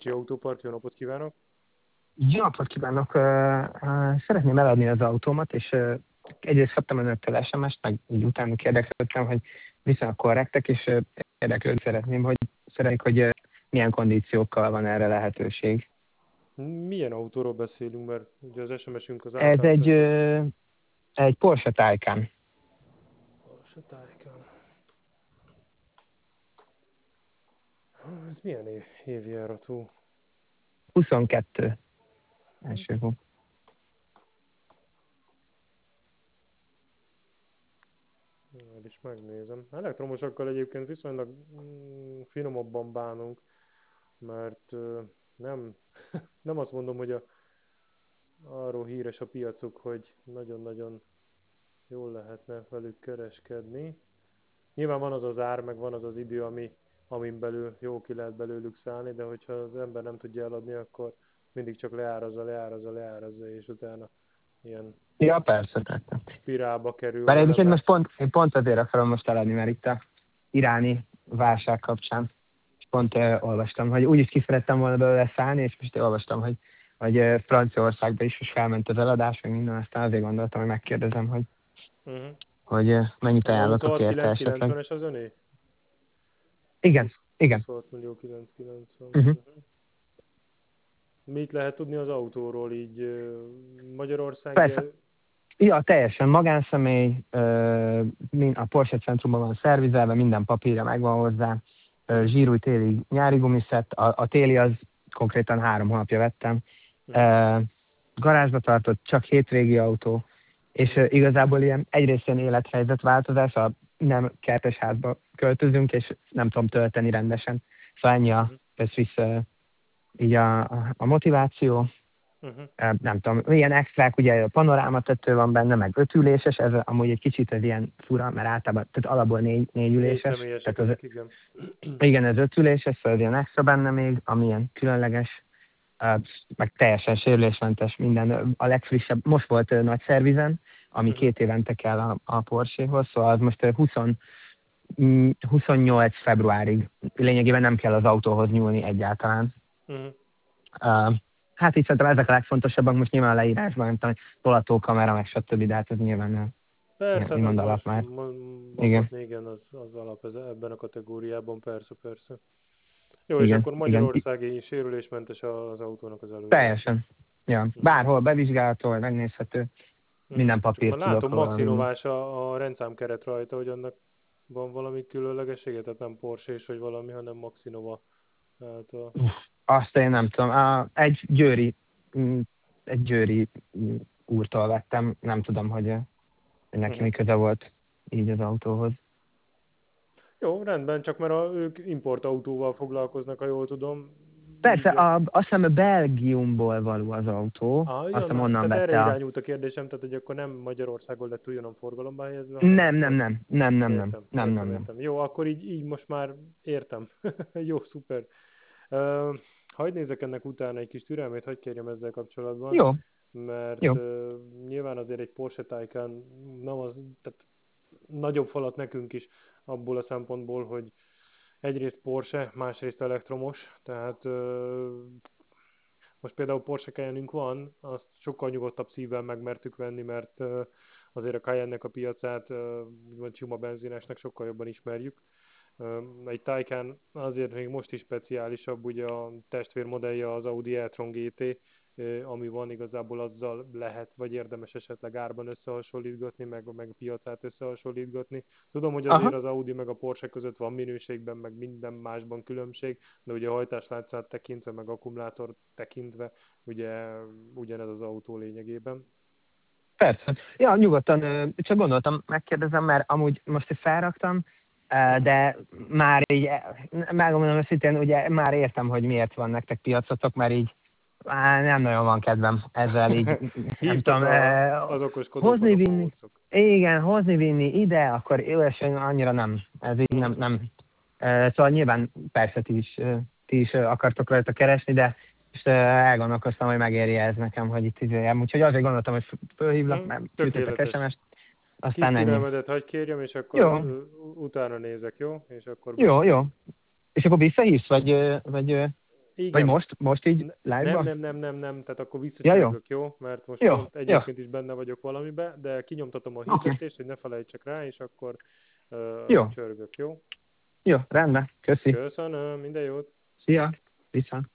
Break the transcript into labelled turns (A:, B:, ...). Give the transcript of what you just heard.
A: Kocsi Autópark, jó napot kívánok!
B: Jó napot kívánok! Szeretném eladni az autómat, és egyrészt kaptam önöktől SMS-t, meg így utána érdeklődtem, hogy viszonylag korrektek, és érdeklődni szeretnék, hogy milyen kondíciókkal van erre lehetőség.
A: Milyen autóról beszélünk, mert ugye az SMS-ünk az
B: Ez
A: általános...
B: egy Porsche Taycan.
A: Porsche Taycan. Ez milyen évjáratú?
B: 22 első hó.
A: Majd is megnézem. Elektromosakkal egyébként viszonylag finomabban bánunk, mert nem, nem azt mondom, hogy arról híres a piacuk, hogy nagyon-nagyon jól lehetne velük kereskedni. Nyilván van az az ár, meg van az az idő, amin belül jó ki lehet belőlük szállni, de hogyha az ember nem tudja eladni, akkor mindig csak leárazza, és utána ilyen
B: Ja, persze.
A: spirálba kerül
B: Bár
A: vele,
B: egyébként
A: mert...
B: én pont azért akarom most eladni, mert itt a iráni válság kapcsán pont olvastam, hogy úgyis ki szerettem volna belőle szállni, és most olvastam, hogy Franciaországban is felment az eladás, meg minden, aztán azért gondoltam, hogy megkérdezem, hogy mennyit
A: A
B: ajánlotok érte esetleg.
A: 26.990-es az öné?
B: Igen, igen.
A: 26 millió 990.
B: Uh-huh.
A: Mit lehet tudni az autóról így Magyarország?
B: Persze. Ja, teljesen magánszemély, a Porsche centrumban van szervizelve, minden papírja megvan hozzá, zsírúj téli nyári gumiszett, a téli az konkrétan 3 hónapja vettem, garázsba tartott, csak hétvégi autó, és igazából egyrészt ilyen élethelyzetváltozás, nem kertes házba költözünk, és nem tudom tölteni rendesen. Szóval ennyi így a motiváció. Nem tudom, ilyen extrák, ugye a panorámatető van benne, meg 5 üléses, ez amúgy egy kicsit ez ilyen fura, mert általában, tehát alapból 4 üléses.
A: Igen.
B: Igen, ez 5 üléses, szóval ilyen extra benne még, ami ilyen különleges, meg teljesen sérülésmentes minden. A legfrissebb, most volt nagy szervizen, ami 2 évente kell a Porsche-hoz, szóval az most 28 februárig lényegében nem kell az autóhoz nyúlni egyáltalán. Hát így szerintem ezek a legfontosabbak, most nyilván a leírásban, nem tudom, tolatókamera, meg stb., de hát ez nyilván nem.
A: Persze,
B: mond alap már.
A: Igen, az alap ebben a kategóriában, persze. Jó, és akkor magyarországi sérülésmentes az autónak az előző.
B: Teljesen. Ja. Bárhol bevizsgálható, megnézhető. Minden papírt tudok.
A: Látom, maxinovás a rendszámkeret rajta, hogy annak van valami különlegessége, tehát nem Porsche és vagy valami, hanem Maxinova. Hát
B: azt én nem tudom. Egy győri úrtól vettem, nem tudom, hogy neki mi köze volt így az autóhoz.
A: Jó, rendben, csak mert ők importautóval foglalkoznak, ha jól tudom.
B: Persze, azt hiszem Belgiumból való az autó, azt hiszem onnan vette.
A: Erre irányult a kérdésem, tehát hogy akkor nem Magyarországon lett újonnan forgalomba helyezve? Nem. Jó, akkor így most már értem. Jó, szuper. Hadd nézek ennek utána egy kis türelmét, hadd kérjem ezzel kapcsolatban.
B: Jó.
A: Mert nyilván azért egy Porsche Taycan nem az, tehát nagyobb falat nekünk is abból a szempontból, hogy egyrészt Porsche, másrészt elektromos, tehát most például Porsche Cayenne-ünk van, azt sokkal nyugodtabb szívvel megmertük venni, mert azért a Cayenne-nek a piacát, vagy sima benzinesnek sokkal jobban ismerjük. Egy Taycan azért még most is speciálisabb, ugye a testvérmodellje az Audi e-tron GT, ami van, igazából azzal lehet, vagy érdemes esetleg árban összehasonlítgatni, meg a piacát összehasonlítgatni. Tudom, hogy azért az Audi meg a Porsche között van minőségben, meg minden másban különbség, de ugye a hajtáslátszát tekintve, meg akkumulátor tekintve, ugye ugyanez az autó lényegében.
B: Persze. Ja, nyugodtan, csak gondoltam, megkérdezem, mert amúgy most felraktam, de már így, megmondom őszintén, ugye már értem, hogy miért van nektek piacotok, mert így nem nagyon van kedvem ezzel így, nem tudom, hozni-vinni. Igen, hozni-vinni ide, akkor jó, és annyira nem. Ez így nem. Szóval nyilván persze ti is akartok rajta keresni, de és elgondolkoztam, hogy megéri ez nekem, hogy itt izéljem. Úgyhogy azért gondoltam, hogy fölhívlak, mert küldtetek SMS-t.
A: Aztán ennyi. Kis türelmedet hagyj kérjem, és akkor utána nézek, jó? És akkor
B: jó. És akkor visszahívsz, vagy...
A: Igen.
B: Vagy most így live-ban?
A: Nem, tehát akkor
B: Ja, jó.
A: visszacsörgök, jó? Mert most
B: Jó,
A: pont
B: jó.
A: egyébként is benne vagyok valamibe, de kinyomtatom a
B: Oké.
A: hirdetést, hogy ne felejtsek rá, és akkor
B: Jó.
A: csörgök, jó?
B: Jó, rendben. Köszi.
A: Köszönöm, minden jót!
B: Szia. Viszont.